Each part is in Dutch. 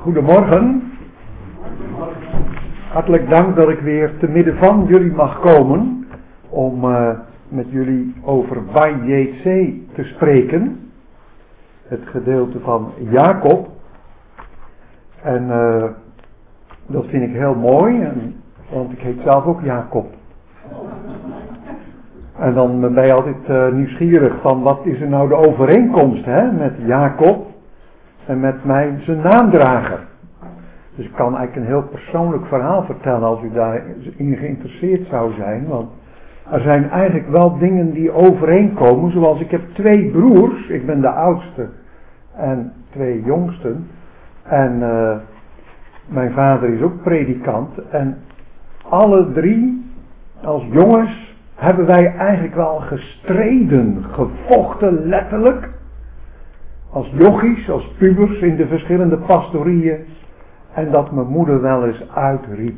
Goedemorgen. Hartelijk dank dat ik weer te midden van jullie mag komen om met jullie over Vayetse te spreken. Het gedeelte van Jacob. En dat vind ik heel mooi, want ik heet zelf ook Jacob. En dan ben je altijd nieuwsgierig van wat is er nou de overeenkomst met Jacob en met zijn naamdrager. Dus ik kan eigenlijk een heel persoonlijk verhaal vertellen als u daarin geïnteresseerd zou zijn. Want er zijn eigenlijk wel dingen die overeenkomen. Zoals ik heb 2 broers, ik ben de oudste en 2 jongsten. En mijn vader is ook predikant. En alle 3 als jongens hebben wij eigenlijk wel gestreden, gevochten letterlijk. Als jochies, als pubers in de verschillende pastorieën. En dat mijn moeder wel eens uitriep.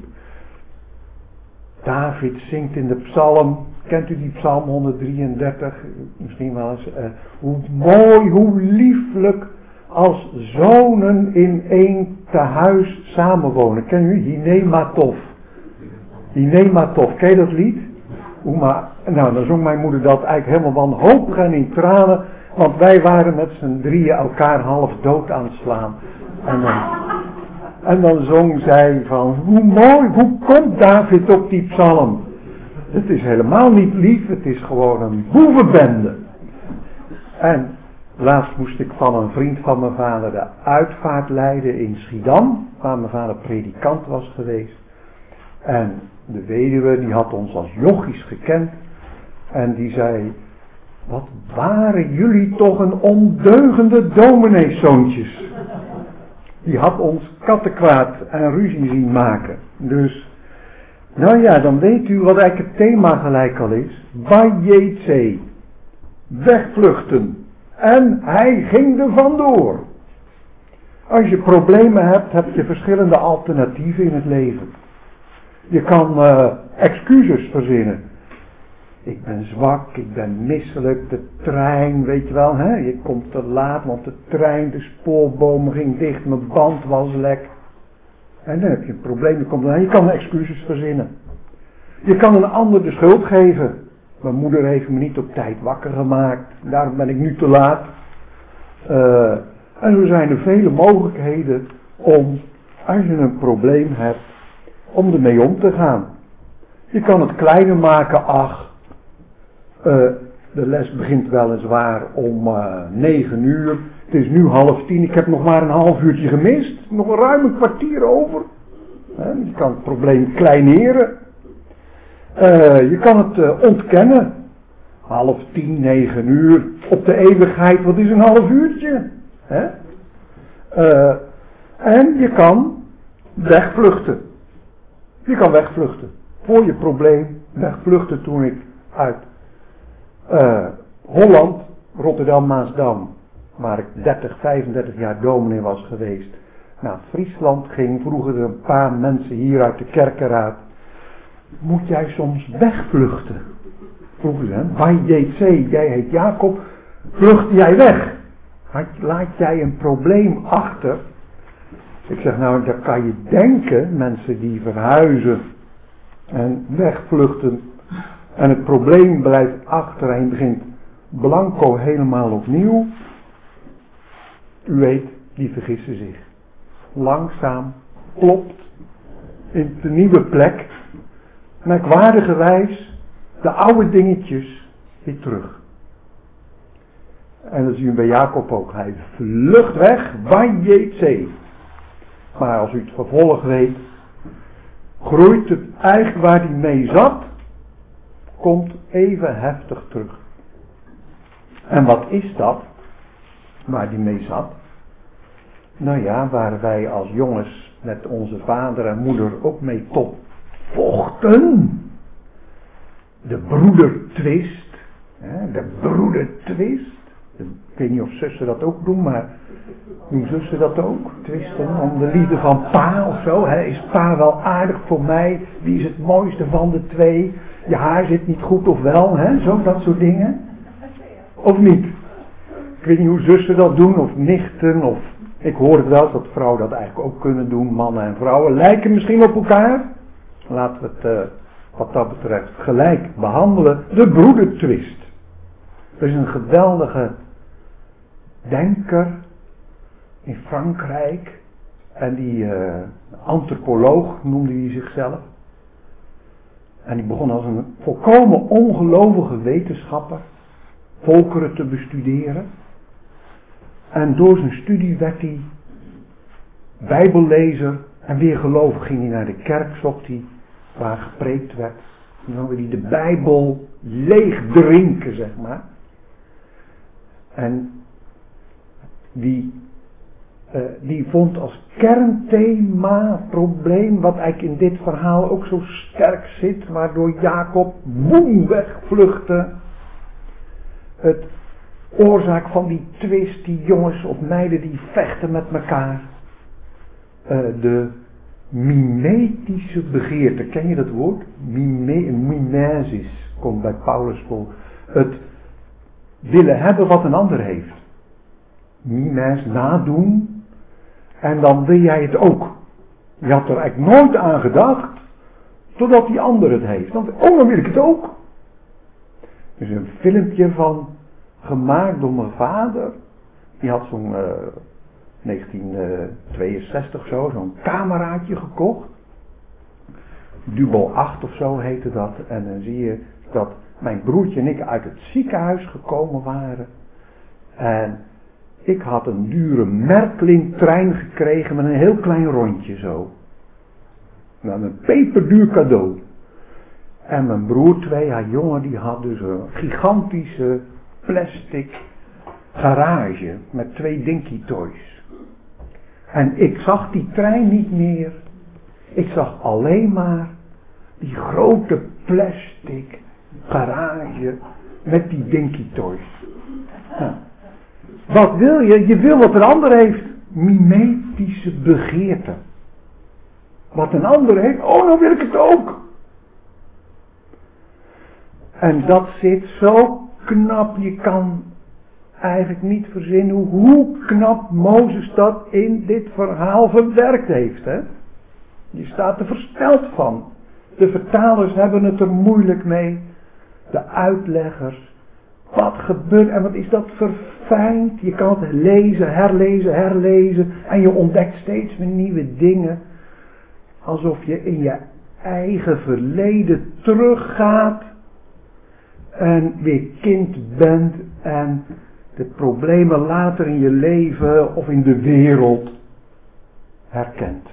David zingt in de psalm, kent u die psalm 133? Misschien wel eens. Hoe mooi, hoe lieflijk als zonen in één tehuis samenwonen. Ken u Hinematov? Hinematov, ken je dat lied? Nou, dan zong mijn moeder dat eigenlijk helemaal wanhopig en in tranen. Want wij waren met z'n 3 elkaar half dood aan het slaan. En dan zong zij van, hoe mooi, hoe komt David op die psalm? Het is helemaal niet lief, het is gewoon een boevenbende. En laatst moest ik van een vriend van mijn vader de uitvaart leiden in Schiedam, waar mijn vader predikant was geweest. En de weduwe, die had ons als jochies gekend. En die zei, wat waren jullie toch een ondeugende domineeszoontjes. Die had ons kattenkwaad en ruzie zien maken. Dus, nou ja, dan weet u wat eigenlijk het thema gelijk al is. Vayetse. Wegvluchten. En hij ging er vandoor. Als je problemen hebt, heb je verschillende alternatieven in het leven. Je kan excuses verzinnen. Ik ben zwak, ik ben misselijk, de trein, weet je wel, je komt te laat, want de trein, de spoorboom ging dicht, mijn band was lek. En dan heb je een probleem, je kan excuses verzinnen. Je kan een ander de schuld geven. Mijn moeder heeft me niet op tijd wakker gemaakt, daarom ben ik nu te laat. En zo zijn er vele mogelijkheden om, als je een probleem hebt, om ermee om te gaan. Je kan het kleiner maken, de les begint weliswaar om 9 uur. Het is nu 9:30. Ik heb nog maar een half uurtje gemist. Nog ruim een kwartier over. Je kan het probleem kleineren. Je kan het ontkennen. 9:30, 9 uur. Op de eeuwigheid, wat is een half uurtje? En je kan wegvluchten. Je kan wegvluchten. Voor je probleem wegvluchten toen ik uit Holland, Rotterdam, Maasdam, waar ik 30, 35 jaar dominee was geweest, naar Friesland ging, vroegen er een paar mensen hier uit de kerkenraad, moet jij soms wegvluchten? Vroegen ze, Vayetse, jij heet Jacob, vlucht jij weg? Laat jij een probleem achter? Ik zeg, nou, dat kan je denken, mensen die verhuizen en wegvluchten. En het probleem blijft achter en begint blanco helemaal opnieuw. U weet, die vergissen zich. Langzaam klopt in de nieuwe plek. Merkwaardigerwijs de oude dingetjes weer terug. En dat zien we bij Jacob ook. Hij vlucht weg, Vayetse. Maar als u het vervolg weet, groeit het eigenlijk waar hij mee zat, komt even heftig terug. En wat is dat, waar die mee zat? Nou ja, waar wij als jongens met onze vader en moeder ook mee tot vochten. De broedertwist. De broedertwist. Ik weet niet of zussen dat ook doen, maar doen zussen dat ook? Twisten om de liefde van pa of zo. Is pa wel aardig voor mij? Wie is het mooiste van de 2? Je haar zit niet goed of wel, zo, dat soort dingen. Of niet? Ik weet niet hoe zussen dat doen, of nichten, of Ik hoor het wel dat vrouwen dat eigenlijk ook kunnen doen. Mannen en vrouwen lijken misschien op elkaar. Laten we het wat dat betreft gelijk behandelen. De broedertwist. Er is een geweldige denker in Frankrijk. En die antropoloog noemde hij zichzelf. En die begon als een volkomen ongelovige wetenschapper volkeren te bestuderen. En door zijn studie werd hij bijbellezer en weer gelovig. Ging hij naar de kerk, zocht hij waar gepreekt werd. En dan wilde hij de Bijbel leeg drinken, zeg maar. En die vond als kernthema probleem, wat eigenlijk in dit verhaal ook zo sterk zit, waardoor Jacob boem wegvluchtte. Het oorzaak van die twist, die jongens of meiden die vechten met elkaar. De mimetische begeerte, ken je dat woord? Mimesis komt bij Paulus voor. Het willen hebben wat een ander heeft. Mimes, nadoen. En dan wil jij het ook. Je had er eigenlijk nooit aan gedacht. Totdat die ander het heeft. Dan wil ik het ook. Er is een filmpje van gemaakt door mijn vader. Die had zo'n 1962 zo'n cameraatje gekocht. Dubel 8 of zo heette dat. En dan zie je dat mijn broertje en ik uit het ziekenhuis gekomen waren. En ik had een dure Merklin-trein gekregen met een heel klein rondje zo. Nou, een peperduur cadeau. En mijn broer, 2 jaar jonger, die had dus een gigantische plastic garage met 2 Dinky Toys. En ik zag die trein niet meer. Ik zag alleen maar die grote plastic garage met die Dinky Toys. Nou, wat wil je? Je wil wat een ander heeft. Mimetische begeerte. Wat een ander heeft, oh dan wil ik het ook. En dat zit zo knap, je kan eigenlijk niet verzinnen hoe knap Mozes dat in dit verhaal verwerkt heeft. Hè? Je staat er versteld van. De vertalers hebben het er moeilijk mee. De uitleggers. Wat gebeurt en wat is dat verfijnd. Je kan het lezen, herlezen. En je ontdekt steeds weer nieuwe dingen. Alsof je in je eigen verleden teruggaat. En weer kind bent. En de problemen later in je leven of in de wereld herkent.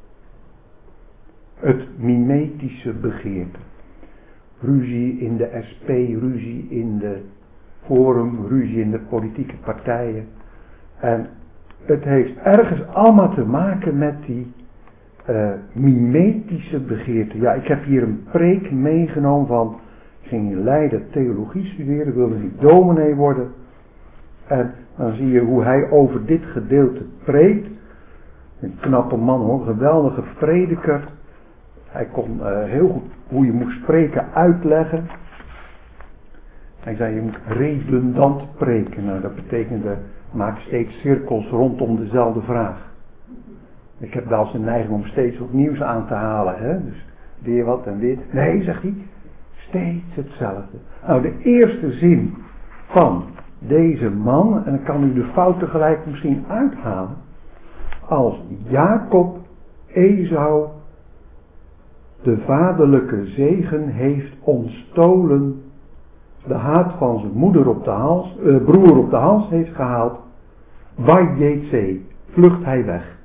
Het mimetische begeerte. Ruzie in de SP, ruzie in de Forum, ruzie in de politieke partijen. En het heeft ergens allemaal te maken met die mimetische begeerte. Ja, ik heb hier een preek meegenomen van, ik ging in Leiden theologie studeren, wilde niet dominee worden. En dan zie je hoe hij over dit gedeelte preekt. Een knappe man hoor, een geweldige prediker. Hij kon heel goed hoe je moest spreken uitleggen. Hij zei je moet redundant preken. Nou dat betekende maak steeds cirkels rondom dezelfde vraag. Ik heb wel eens een neiging om steeds wat nieuws aan te halen. Hè? Dus weer wat en weer. Nee, zegt hij, steeds hetzelfde. Nou de eerste zin van deze man, en dan kan u de fout tegelijk misschien uithalen. Als Jacob Esau de vaderlijke zegen heeft ontstolen, de haat van zijn moeder op de hals, broer op de hals heeft gehaald, Wajetse, vlucht hij weg.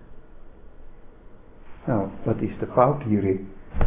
Nou, wat is de fout hierin?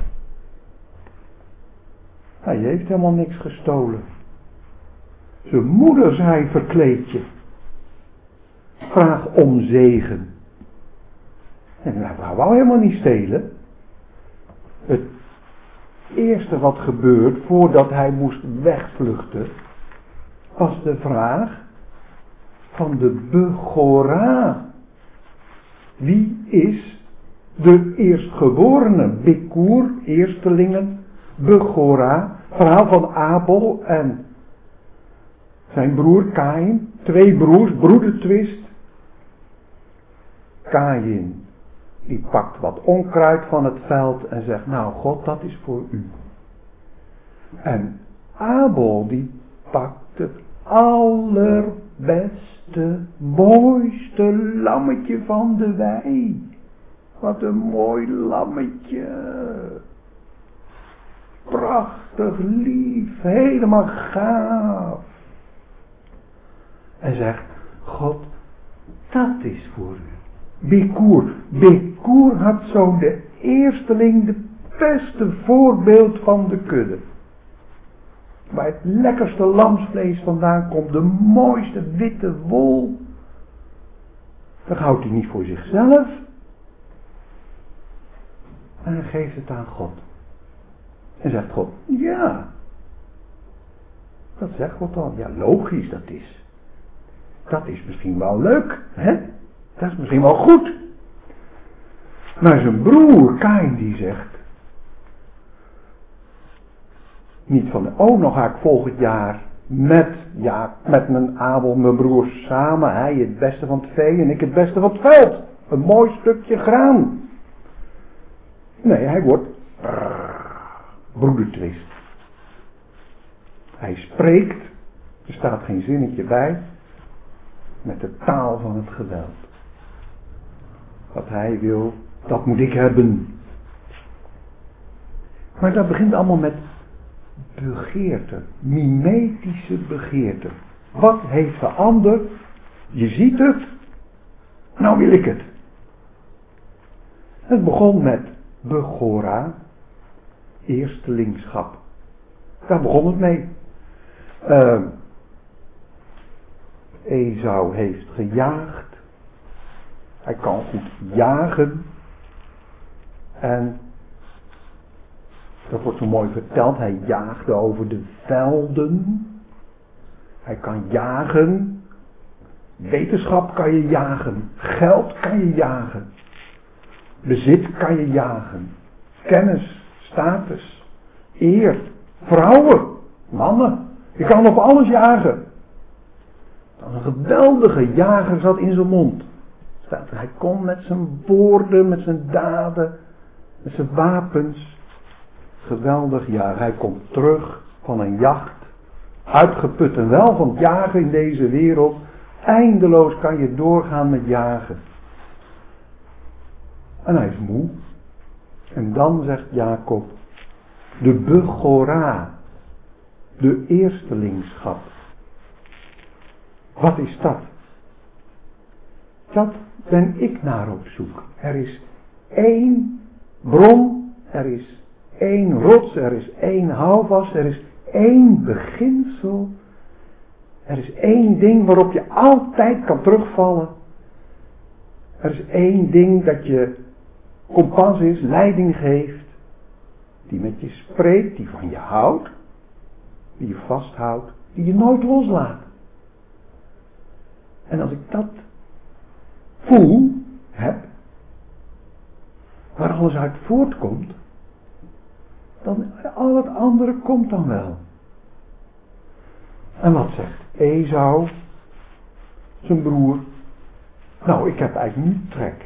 Hij heeft helemaal niks gestolen. Zijn moeder zei verkleed je. Vraag om zegen. En hij wou helemaal niet stelen. Het eerste wat gebeurt voordat hij moest wegvluchten, was de vraag van de Begora. Wie is de eerstgeborene? Bekoer, eerstelingen, Begora. Verhaal van Abel en zijn broer Kain. 2 broers, broedertwist. Kaïn, die pakt wat onkruid van het veld en zegt, nou God, dat is voor u. En Abel die pakt het allerbeste, mooiste lammetje van de wei. Wat een mooi lammetje. Prachtig, lief, helemaal gaaf. En zegt, God, dat is voor u. Bekoer had zo de eersteling, de beste voorbeeld van de kudde. Waar het lekkerste lamsvlees vandaan komt, de mooiste witte wol. Dat houdt hij niet voor zichzelf. En hij geeft het aan God. En zegt God, ja. Dat zegt God dan. Ja, logisch dat is. Dat is misschien wel leuk, hè? Dat is misschien wel goed. Maar zijn broer Kaïn die zegt, niet van, nou ga ik volgend jaar met mijn Abel, mijn broer samen, hij het beste van het vee en ik het beste van het veld. Een mooi stukje graan. Nee, hij wordt broedertwist. Hij spreekt, er staat geen zinnetje bij, met de taal van het geweld. Wat hij wil, dat moet ik hebben. Maar dat begint allemaal met begeerte, mimetische begeerte. Wat heeft de ander? Je ziet het, nou wil ik het. Het begon met Begora, eerstelingschap. Daar begon het mee. Esau heeft gejaagd. Hij kan goed jagen. En dat wordt zo mooi verteld. Hij jaagde over de velden. Hij kan jagen. Wetenschap kan je jagen. Geld kan je jagen. Bezit kan je jagen. Kennis, status, eer, vrouwen, mannen. Je kan op alles jagen. Een geweldige jager zat in zijn mond. Hij kon met zijn woorden, met zijn daden, met zijn wapens geweldig jagen. Hij komt terug van een jacht. Uitgeput en wel van het jagen in deze wereld. Eindeloos kan je doorgaan met jagen. En hij is moe. En dan zegt Jacob, de Begora, de eerstelingschap. Wat is dat? Dat ben ik naar op zoek. Er is één bron, er is één rots, er is één houvast, er is één beginsel. Er is één ding waarop je altijd kan terugvallen. Er is één ding dat je kompas is, leiding geeft, die met je spreekt, die van je houdt, die je vasthoudt, die je nooit loslaat. En als ik dat heb, waar alles uit voortkomt, dan al het andere komt dan wel. En wat zegt Esau, zijn broer? Nou, ik heb eigenlijk niet trek.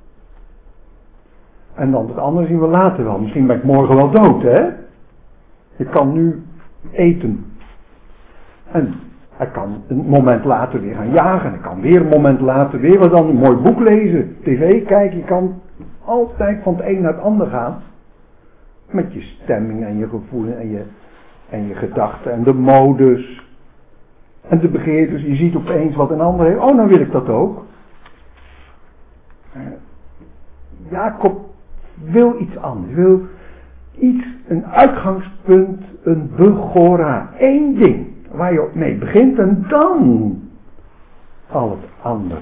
En dan het andere zien we later wel. Misschien ben ik morgen wel dood, hè? Je kan nu eten. En hij kan een moment later weer gaan jagen. Hij kan weer een moment later weer wat dan een mooi boek lezen. TV kijken. Je kan altijd van het een naar het ander gaan. Met je stemming en je gevoelens en je gedachten en de modus. En de begeertes. Je ziet opeens wat een ander heeft. Oh, nou wil ik dat ook. Jacob wil iets anders. Wil iets, een uitgangspunt, een Begora. Eén ding waar je mee begint en dan al het andere.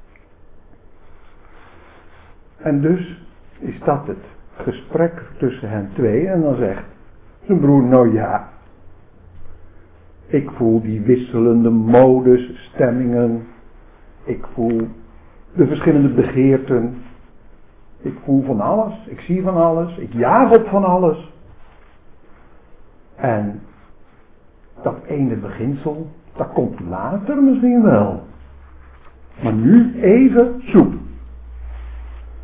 En dus is dat het gesprek tussen hen twee. En dan zegt zijn broer, nou ja, ik voel die wisselende modus, stemmingen. Ik voel de verschillende begeerten. Ik voel van alles. Ik zie van alles. Ik jaag op van alles. En dat ene beginsel, dat komt later misschien wel. Maar nu even soep.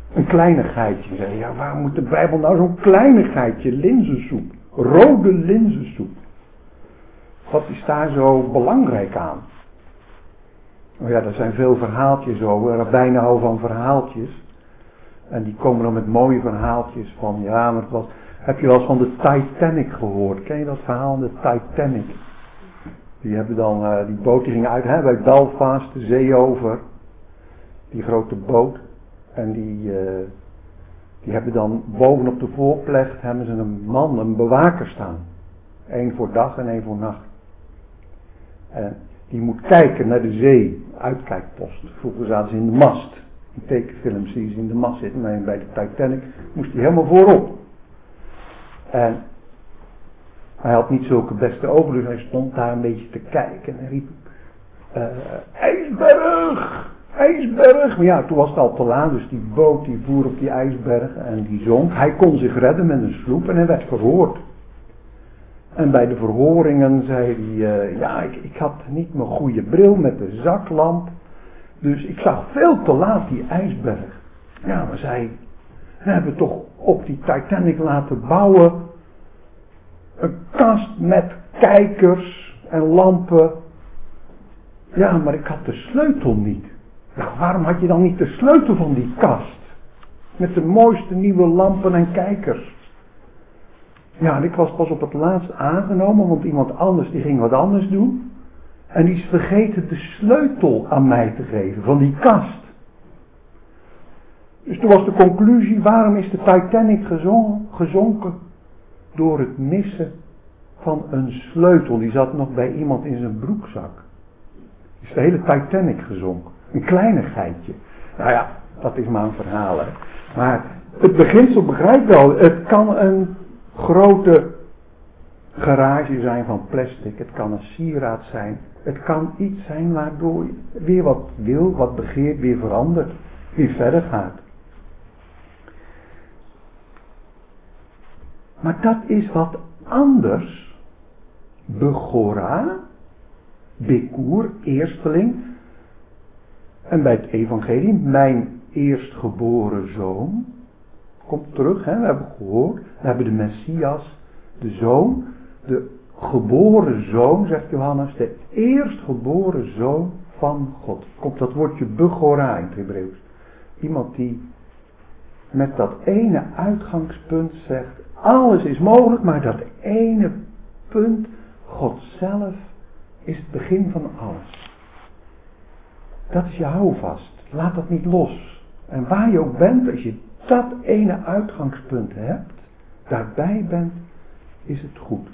Een kleinigheidje. Zeg, ja, waarom moet de Bijbel nou zo'n kleinigheidje? Linzensoep. Rode linzensoep. Wat is daar zo belangrijk aan? Oh ja, er zijn veel verhaaltjes over. Rabbijnen houden van verhaaltjes. En die komen dan met mooie verhaaltjes van, ja, maar het was... Heb je wel eens van de Titanic gehoord? Ken je dat verhaal, de Titanic? Die hebben dan, die boot die ging uit bij Belfast, de zee over. Die grote boot. En die hebben dan bovenop de voorplecht hebben ze een man, een bewaker staan. 1 voor dag en 1 voor nacht. En die moet kijken naar de zee, uitkijkpost. Vroeger zaten ze in de mast. In tekenfilms zie je ze in de mast zitten, maar bij de Titanic moest hij helemaal voorop. En hij had niet zulke beste ogen, dus hij stond daar een beetje te kijken en riep, ijsberg, ijsberg. Maar ja, toen was het al te laat, dus die boot die voer op die ijsberg en die zonk. Hij kon zich redden met een sloep en hij werd verhoord. En bij de verhoringen zei hij, ja, ik had niet mijn goede bril met de zaklamp. Dus ik zag veel te laat die ijsberg. Ja, maar zei, we hebben toch op die Titanic laten bouwen een kast met kijkers en lampen. Ja, maar ik had de sleutel niet. Nou, waarom had je dan niet de sleutel van die kast? Met de mooiste nieuwe lampen en kijkers. Ja, en ik was pas op het laatst aangenomen, want iemand anders die ging wat anders doen. En die is vergeten de sleutel aan mij te geven van die kast. Dus toen was de conclusie, waarom is de Titanic gezonken? Door het missen van een sleutel. Die zat nog bij iemand in zijn broekzak. Is de hele Titanic gezonken. Een kleinigheidje. Nou ja, dat is maar een verhaal. Hè. Maar het beginsel begrijp wel. Het kan een grote garage zijn van plastic. Het kan een sieraad zijn. Het kan iets zijn waardoor je weer wat wil, wat begeert, weer verandert. Weer verder gaat. Maar dat is wat anders. Begora, Bekoer, eersteling. En bij het evangelie, mijn eerstgeboren zoon. Komt terug, hè? We hebben gehoord. We hebben de Messias, de zoon. De geboren zoon, zegt Johannes. De eerstgeboren zoon van God. Komt dat woordje Begora in het Hebreeuws. Iemand die met dat ene uitgangspunt zegt, alles is mogelijk, maar dat ene punt, God zelf, is het begin van alles. Dat is je houvast. Laat dat niet los. En waar je ook bent, als je dat ene uitgangspunt hebt, daarbij bent, is het goed.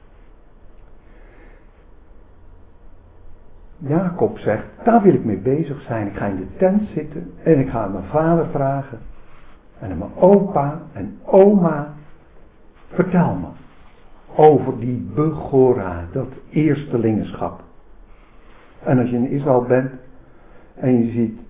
Jacob zegt, daar wil ik mee bezig zijn. Ik ga in de tent zitten en ik ga aan mijn vader vragen. En aan mijn opa en oma. Vertel me over die Begora, dat eerstelingenschap. En als je in Israël bent en je ziet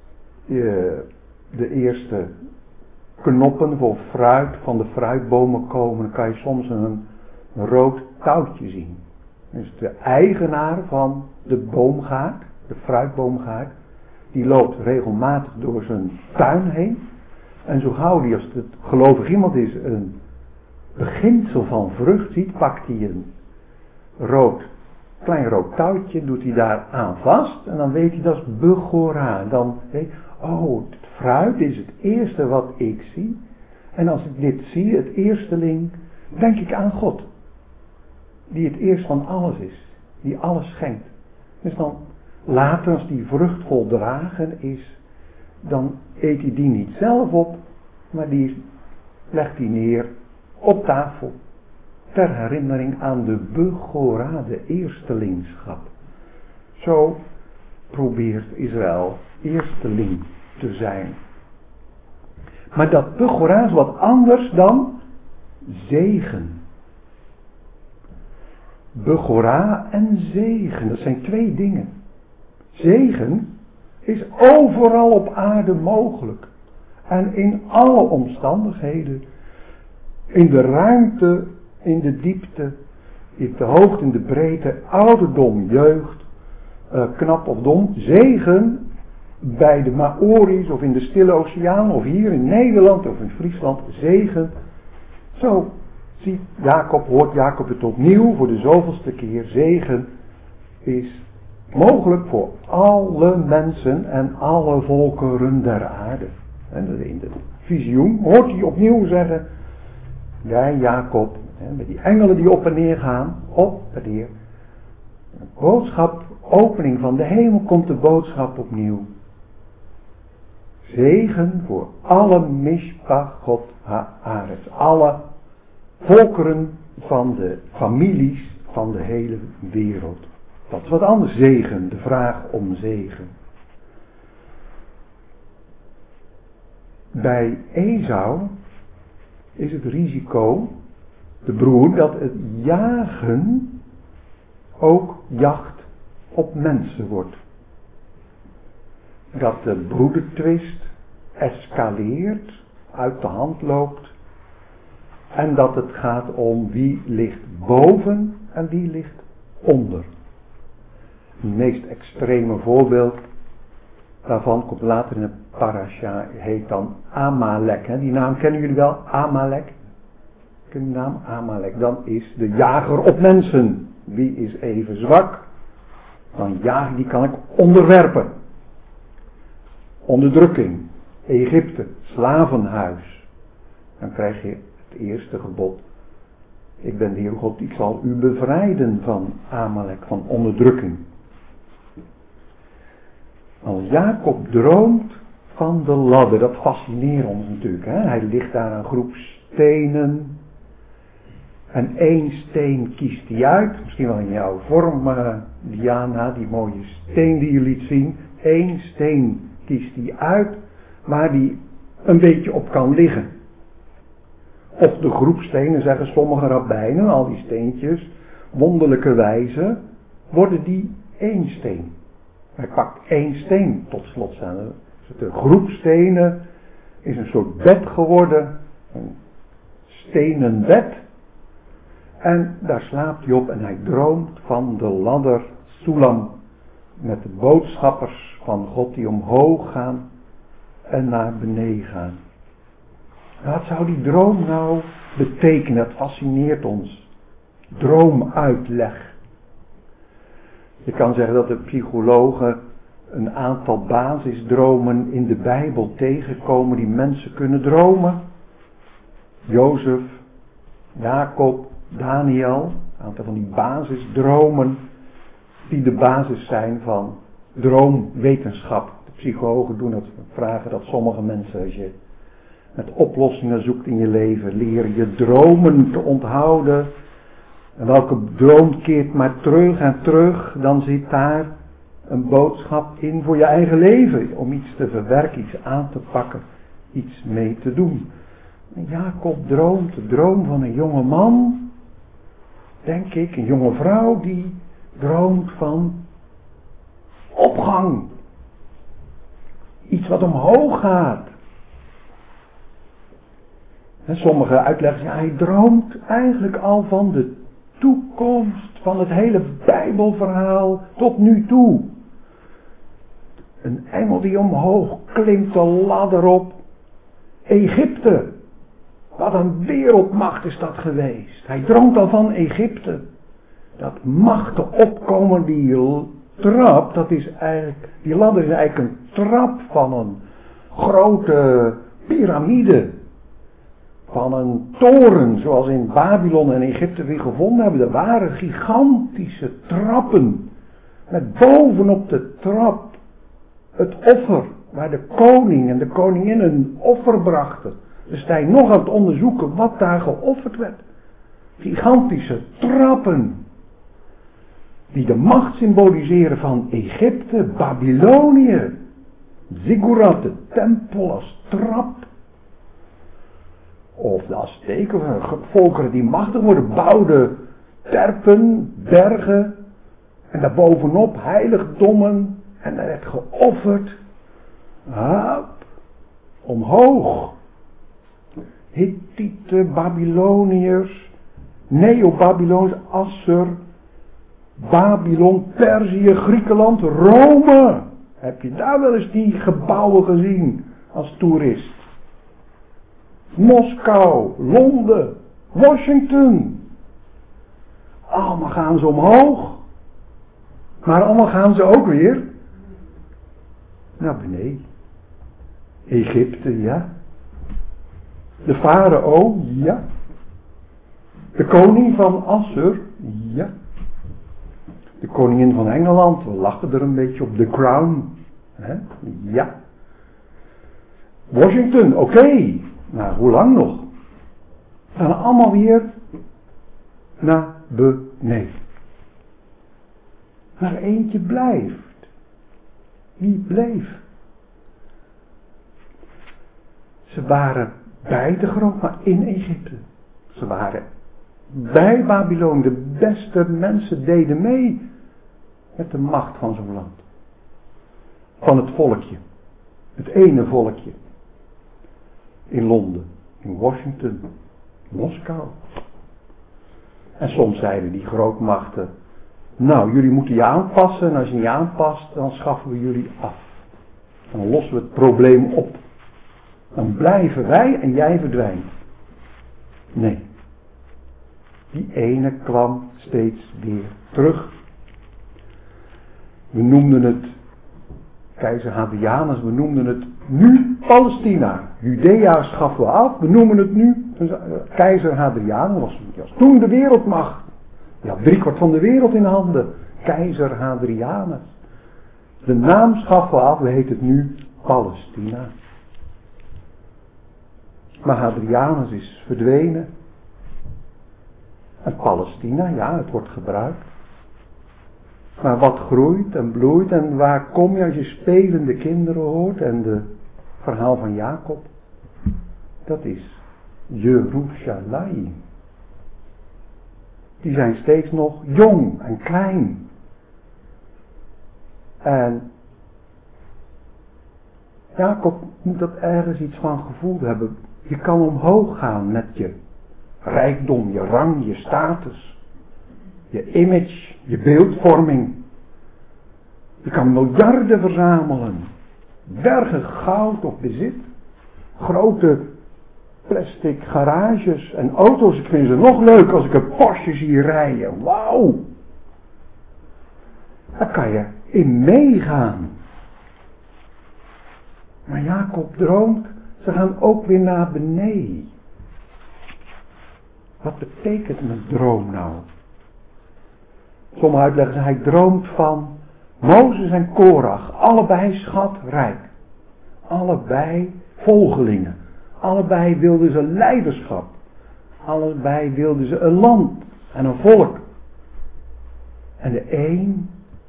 de eerste knoppen voor fruit van de fruitbomen komen, dan kan je soms een rood touwtje zien. Dus de eigenaar van de boomgaard, de fruitboomgaard, die loopt regelmatig door zijn tuin heen. En zo gauw die, als het gelovig iemand is, een beginsel van vrucht ziet, pakt hij een klein rood touwtje, doet hij daar aan vast. En dan weet hij, dat is Begora. Dan weet hij, oh, het fruit is het eerste wat ik zie. En als ik dit zie, het eersteling, denk ik aan God. Die het eerst van alles is. Die alles schenkt. Dus dan later, als die vrucht voldragen is, dan eet hij die niet zelf op, maar die legt hij neer op tafel. Ter herinnering aan de Begora, de eerstelingschap. Zo probeert Israël eersteling te zijn. Maar dat Begora is wat anders dan zegen. Begora en zegen, dat zijn twee dingen. Zegen is overal op aarde mogelijk. En in alle omstandigheden. In de ruimte, in de diepte, in de hoogte, in de breedte, ouderdom, jeugd, knap of dom. Zegen bij de Maori's of in de Stille Oceaan of hier in Nederland of in Friesland zegen. Zo ziet Jacob, hoort Jacob het opnieuw voor de zoveelste keer. Zegen is mogelijk voor alle mensen en alle volkeren der aarde. En in de visioen hoort hij opnieuw zeggen, jij Jacob, met die engelen die op en neer gaan, op en neer. Een boodschap, opening van de hemel komt de boodschap opnieuw. Zegen voor alle mishpach God haaretz, alle volkeren van de families van de hele wereld. Dat is wat anders, zegen, de vraag om zegen. Bij Esau is het risico, de broer, dat het jagen ook jacht op mensen wordt. Dat de broedertwist escaleert, uit de hand loopt. En dat het gaat om wie ligt boven en wie ligt onder. Het meest extreme voorbeeld daarvan komt later in de parasha, heet dan Amalek. Die naam kennen jullie wel, Amalek. Ken je de naam? Amalek. Dan is de jager op mensen. Wie is even zwak? Dan jaag, die kan ik onderwerpen. Onderdrukking. Egypte, slavenhuis. Dan krijg je het eerste gebod. Ik ben de Heer God, ik zal u bevrijden van Amalek, van onderdrukking. Als Jacob droomt van de ladder, dat fascineert ons natuurlijk. Hè? Hij ligt daar een groep stenen. En één steen kiest hij uit. Misschien wel in jouw vorm, Diana, die mooie steen die je liet zien. Eén steen kiest hij uit waar die een beetje op kan liggen. Of de groep stenen, zeggen sommige rabbijnen, al die steentjes, wonderlijke wijze, worden die één steen. Hij pakt één steen tot slot staan. De groep stenen is een soort bed geworden, een stenen bed. En daar slaapt hij op en hij droomt van de ladder Sulam. Met de boodschappers van God die omhoog gaan en naar beneden gaan. Wat zou die droom nou betekenen? Dat fascineert ons. Droomuitleg. Je kan zeggen dat de psychologen een aantal basisdromen in de Bijbel tegenkomen die mensen kunnen dromen. Jozef, Jacob, Daniel, een aantal van die basisdromen die de basis zijn van droomwetenschap. De psychologen doen het, vragen dat sommige mensen, als je met oplossingen zoekt in je leven, leren je dromen te onthouden. En welke droom keert maar terug en terug, dan zit daar een boodschap in voor je eigen leven. Om iets te verwerken, iets aan te pakken, iets mee te doen. En Jacob droomt de droom van een jonge man, denk ik, een jonge vrouw die droomt van opgang. Iets wat omhoog gaat. En sommige uitleggers, ja, hij droomt eigenlijk al van de toekomst, van het hele Bijbelverhaal tot nu toe. Een engel die omhoog klimt de ladder op. Egypte. Wat een wereldmacht is dat geweest. Hij droomt al van Egypte. Dat machten opkomen, die trap, dat is eigenlijk, die ladder is eigenlijk een trap van een grote piramide. Van een toren, zoals in Babylon en Egypte weer gevonden hebben. Er waren gigantische trappen. Met bovenop de trap het offer, waar de koning en de koningin een offer brachten. Dus hij nog aan het onderzoeken wat daar geofferd werd. Gigantische trappen. Die de macht symboliseren van Egypte, Babylonië. Ziggurat, de tempel als trap. Of de Azteken, volkeren die machtig worden, bouwden terpen, bergen. En daarbovenop heiligdommen. En er werd geofferd. Omhoog. Hittieten, Babyloniërs, Neo-Babyloniërs, Assur, Babylon, Perzië, Griekenland, Rome. Heb je daar wel eens die gebouwen gezien als toerist? Moskou, Londen, Washington. Allemaal gaan ze omhoog. Maar allemaal gaan ze ook weer naar beneden. Egypte, ja. De farao, ja. De koning van Assur, ja. De koningin van Engeland, we lachen er een beetje op, The Crown, hè? Ja. Washington, oké. Maar hoe lang nog? We gaan allemaal weer naar beneden. Maar eentje blijft. Wie bleef? Ze waren bij de grond, maar in Egypte. Ze waren bij Babylon. De beste mensen deden mee met de macht van zo'n land. Van het volkje. Het ene volkje. In Londen, in Washington, Moskou. En soms zeiden die grootmachten, nou, jullie moeten je aanpassen en als je je aanpast, dan schaffen we jullie af. Dan lossen we het probleem op. Dan blijven wij en jij verdwijnt. Nee. Die ene kwam steeds weer terug. We noemden het, keizer Hadrianus, we noemden het nu Palestina. Judea schaffen we af, we noemen het nu keizer Hadrianus. Was toen de wereldmacht. Die had 3/4 van de wereld in handen. Keizer Hadrianus. De naam schaffen we af, we heten het nu Palestina. Maar Hadrianus is verdwenen. En Palestina, ja, het wordt gebruikt. Maar wat groeit en bloeit en waar kom je als je spelende kinderen hoort en het verhaal van Jacob? Dat is Jeruzalem. Die zijn steeds nog jong en klein. En Jacob moet dat ergens iets van gevoeld hebben. Je kan omhoog gaan met je rijkdom, je rang, je status, je image, je beeldvorming. Je kan miljarden verzamelen, bergen goud of bezit, grote plastic garages en auto's. Ik vind ze nog leuk als ik een Porsche zie rijden. Wauw! Daar kan je in meegaan. Maar Jacob droomt, ze gaan ook weer naar beneden. Wat betekent een droom nou? Sommige uitleggers, hij droomt van Mozes en Korach, allebei schatrijk. Allebei volgelingen. Allebei wilden ze leiderschap. Allebei wilden ze een land en een volk. En de een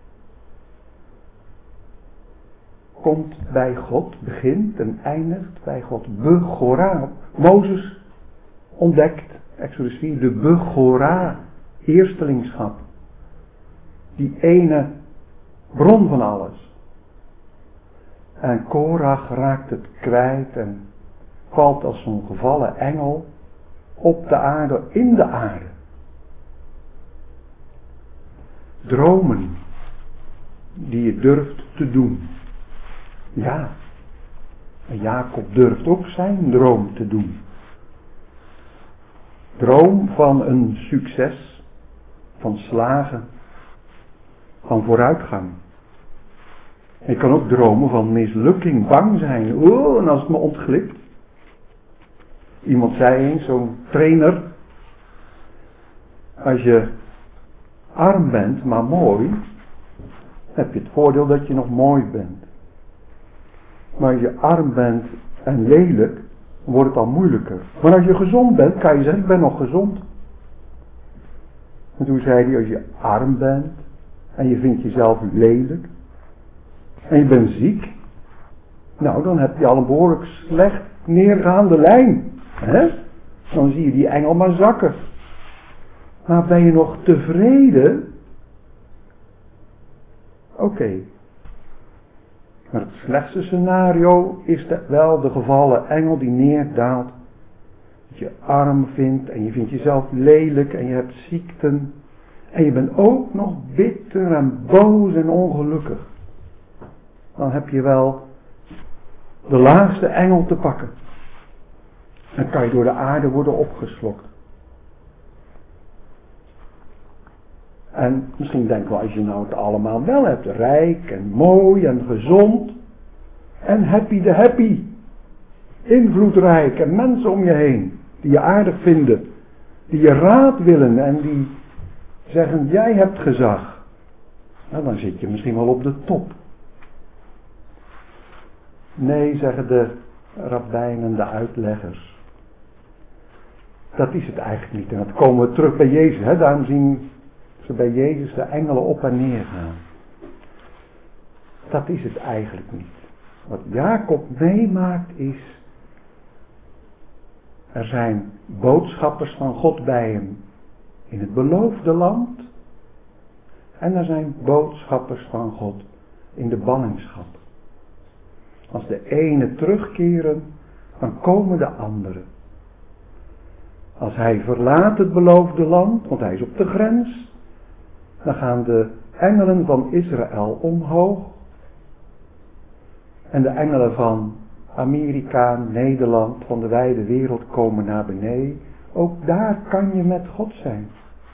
komt bij God, begint en eindigt bij God. Begorah. Mozes ontdekt, Exodus 4, de Begorah, eerstelingschap. Die ene bron van alles. En Korach raakt het kwijt en valt als zo'n gevallen engel op de aarde, in de aarde. Dromen die je durft te doen. Ja, en Jacob durft ook zijn droom te doen. Droom van een succes, van slagen, van vooruitgang. Je kan ook dromen van mislukking, bang zijn. En als het me ontglipt. Iemand zei eens, zo'n trainer, als je arm bent, maar mooi, heb je het voordeel dat je nog mooi bent. Maar als je arm bent en lelijk, wordt het al moeilijker. Maar als je gezond bent, kan je zeggen, ik ben nog gezond. En toen zei hij, als je arm bent en je vindt jezelf lelijk en je bent ziek, nou dan heb je al een behoorlijk slecht neergaande lijn. Hè? Dan zie je die engel maar zakken. Maar ben je nog tevreden? Oké. Maar het slechtste scenario is wel de gevallen engel die neerdaalt. Dat je arm vindt en je vindt jezelf lelijk en je hebt ziekten. En je bent ook nog bitter en boos en ongelukkig. dan heb je wel de laagste engel te pakken. Dan kan je door de aarde worden opgeslokt. En misschien denken we, als je nou het allemaal wel hebt, rijk en mooi en gezond en happy de happy, invloedrijk en mensen om je heen die je aardig vinden, die je raad willen en die zeggen, jij hebt gezag. Nou, dan zit je misschien wel op de top. Nee, zeggen de rabbijnen, de uitleggers. Dat is het eigenlijk niet. En dat komen we terug bij Jezus. Hè? Daarom zien ze bij Jezus de engelen op en neer gaan. Dat is het eigenlijk niet. Wat Jacob meemaakt is, er zijn boodschappers van God bij hem in het beloofde land. En er zijn boodschappers van God in de ballingschap. Als de ene terugkeren, dan komen de anderen. Als hij verlaat het beloofde land, want hij is op de grens, dan gaan de engelen van Israël omhoog. En de engelen van Amerika, Nederland, van de wijde wereld komen naar beneden. Ook daar kan je met God zijn.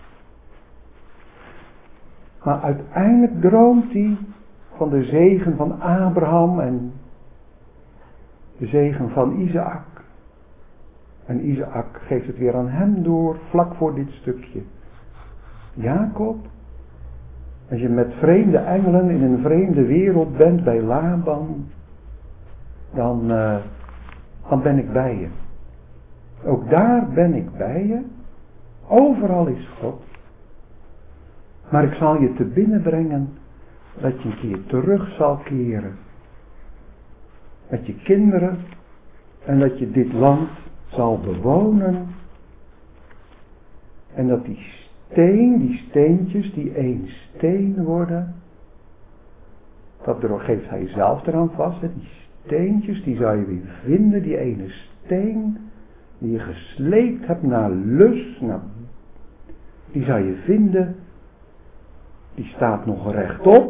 Maar uiteindelijk droomt hij van de zegen van Abraham en de zegen van Isaac. En Isaac geeft het weer aan hem door, vlak voor dit stukje. Jacob, als je met vreemde engelen in een vreemde wereld bent bij Laban, dan ben ik bij je. Ook daar ben ik bij je. Overal is God. Maar ik zal je te binnen brengen dat je een keer terug zal keren. Met je kinderen. En dat je dit land zal bewonen. En dat die steentjes die één steen worden. Dat geeft hij zelf eraan vast. Hè? Die steentjes die zou je weer vinden. Die ene steen die je gesleept hebt naar lust. Die zou je vinden. Die staat nog rechtop.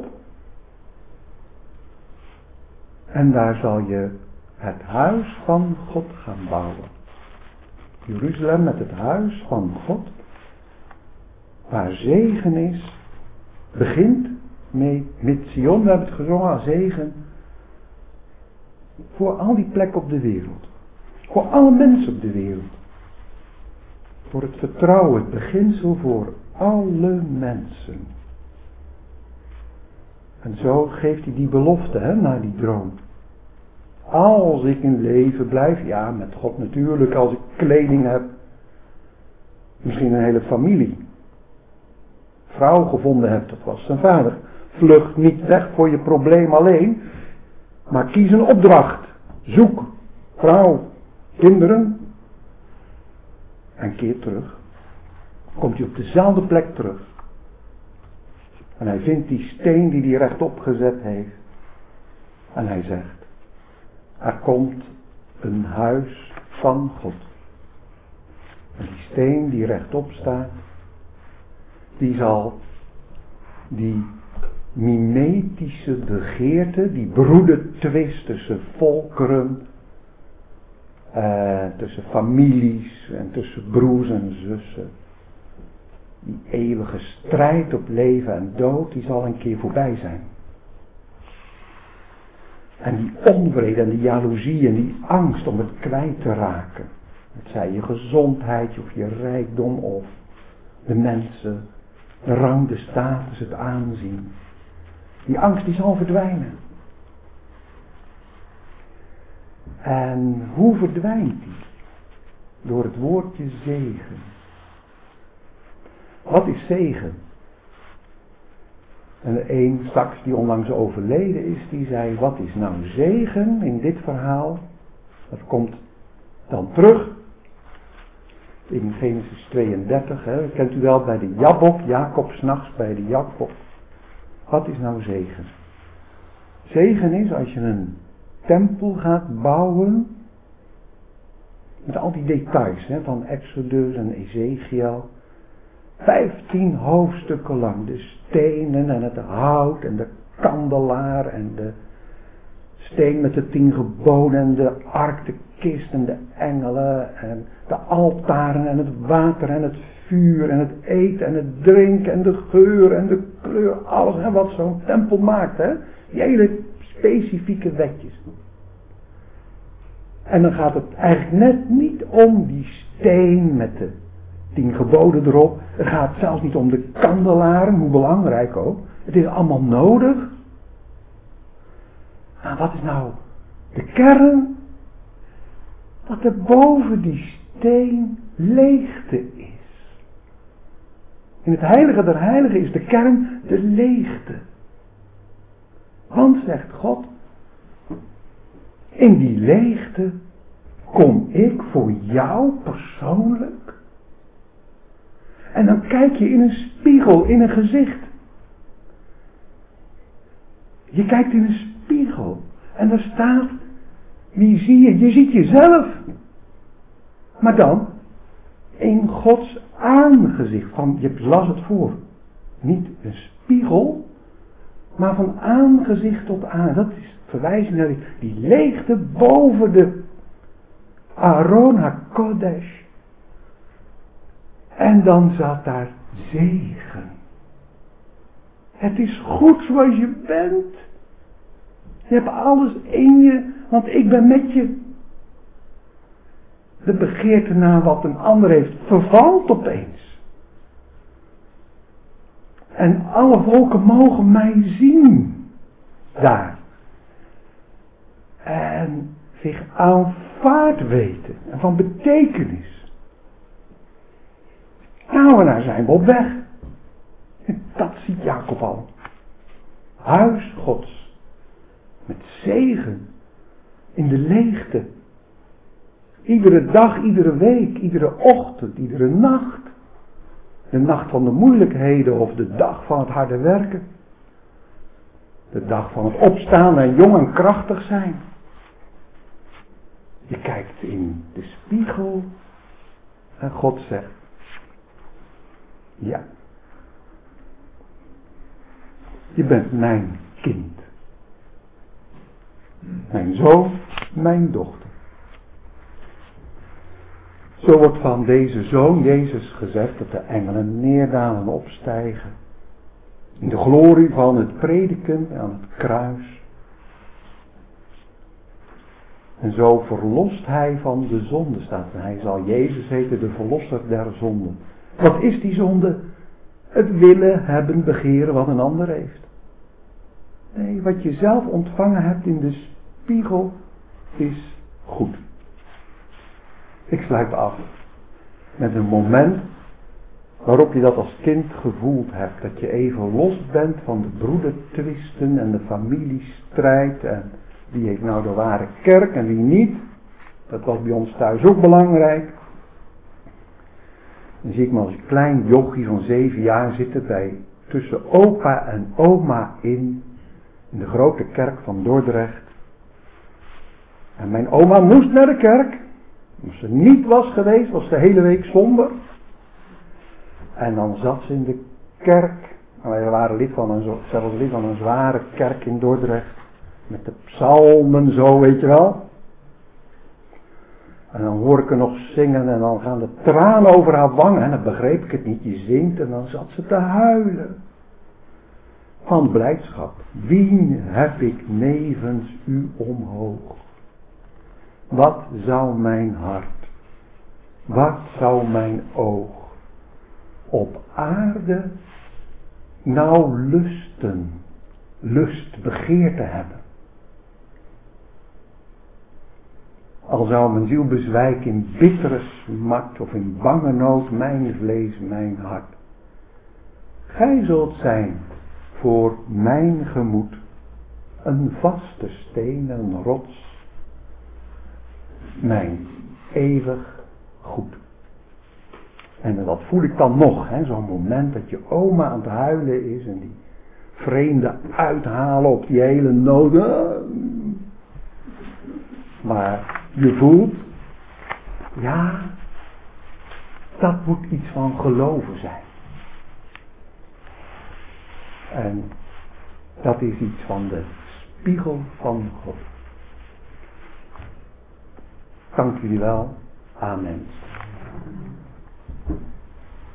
En daar zal je het huis van God gaan bouwen. Jeruzalem met het huis van God. Waar zegen is. Begint met Sion. We hebben het gezongen als zegen. Voor al die plekken op de wereld. Voor alle mensen op de wereld. Voor het vertrouwen, het beginsel voor alle mensen. En zo geeft hij die belofte naar die droom. Als ik in leven blijf, ja met God natuurlijk, als ik kleding heb. Misschien een hele familie. Vrouw gevonden hebt, dat was zijn vader. Vlucht niet weg voor je probleem alleen. Maar kies een opdracht. Zoek vrouw, kinderen. En keer terug. Komt hij op dezelfde plek terug. En hij vindt die steen die hij rechtop gezet heeft. En hij zegt. Er komt een huis van God. En die steen die rechtop staat. Die zal die mimetische begeerte. Die broedertwist tussen volkeren. Tussen families. En tussen broers en zussen. Die eeuwige strijd op leven en dood, die zal een keer voorbij zijn. En die onvrede en die jaloezie en die angst om het kwijt te raken. Het zij je gezondheid of je rijkdom of de mensen, de rang, de status, het aanzien. Die angst die zal verdwijnen. En hoe verdwijnt die? Door het woordje zegen. Wat is zegen? En de een straks die onlangs overleden is, die zei, wat is nou zegen in dit verhaal? Dat komt dan terug in Genesis 32, hè. Kent u wel bij de Jabbok, Jacob 's nachts bij de Jabbok. Wat is nou zegen? Zegen is als je een tempel gaat bouwen, met al die details van Exodus en Ezekiel. 15 hoofdstukken lang. De stenen en het hout en de kandelaar en steen met de 10 geboden en de ark, de kist en de engelen en de altaren en het water en het vuur en het eten en het drinken en de geur en de kleur, alles en wat zo'n tempel maakt, hè? Die hele specifieke wetjes. En dan gaat het eigenlijk net niet om die steen met de 10 geboden erop. Het gaat zelfs niet om de kandelaren, hoe belangrijk ook. Het is allemaal nodig. Nou, wat is nou de kern? Dat er boven die steen leegte is. In het heilige der heiligen is de kern de leegte. Want, zegt God, in die leegte kom ik voor jou persoonlijk. En dan kijk je in een spiegel, in een gezicht. Je kijkt in een spiegel. En daar staat, wie zie je? Je ziet jezelf. Maar dan, in Gods aangezicht. Je las het voor. Niet een spiegel, maar van aangezicht tot aan. Dat is verwijzing naar die leegte boven de Aron HaKodesh. En dan zat daar zegen. Het is goed zoals je bent. Je hebt alles in je, want ik ben met je. De begeerte naar wat een ander heeft vervalt opeens. En alle volken mogen mij zien. Daar. En zich aanvaard weten. En van betekenis. Nou, en daar zijn we op weg. En dat ziet Jacob al. Huis Gods. Met zegen. In de leegte. Iedere dag, iedere week, iedere ochtend, iedere nacht. De nacht van de moeilijkheden of de dag van het harde werken. De dag van het opstaan en jong en krachtig zijn. Je kijkt in de spiegel en God zegt, ja, je bent mijn kind. Mijn zoon, mijn dochter. Zo wordt van deze zoon Jezus gezegd dat de engelen neerdalen en opstijgen. In de glorie van het prediken aan het kruis. En zo verlost hij van de zonde, staat er. Hij zal Jezus heten, de verlosser der zonde. Wat is die zonde? Het willen, hebben, begeren wat een ander heeft. Nee, wat je zelf ontvangen hebt in de spiegel is goed. Ik sluit af met een moment waarop je dat als kind gevoeld hebt. Dat je even los bent van de broedertwisten en de familiestrijd. En wie heeft nou de ware kerk en wie niet. Dat was bij ons thuis ook belangrijk. Dan zie ik me als een klein jochie van 7 jaar zitten tussen opa en oma in de grote kerk van Dordrecht. En mijn oma moest naar de kerk. Als ze niet was geweest, was de hele week somber. En dan zat ze in de kerk. En wij waren zelfs lid van een zware kerk in Dordrecht. Met de psalmen zo, weet je wel. En dan hoor ik haar nog zingen en dan gaan de tranen over haar wangen. En dan begreep ik het niet, je zingt en dan zat ze te huilen. Van blijdschap. Wie heb ik nevens u omhoog? Wat zou mijn hart, wat zou mijn oog op aarde nou begeerte hebben? Al zou mijn ziel bezwijken in bittere smart of in bange nood mijn vlees, mijn hart. Gij zult zijn voor mijn gemoed een vaste steen, een rots. Mijn eeuwig goed. En dat voel ik dan nog, zo'n moment dat je oma aan het huilen is en die vreemde uithalen op die hele nood. Maar je voelt, ja, dat moet iets van geloven zijn. En dat is iets van de spiegel van God. Dank jullie wel. Amen.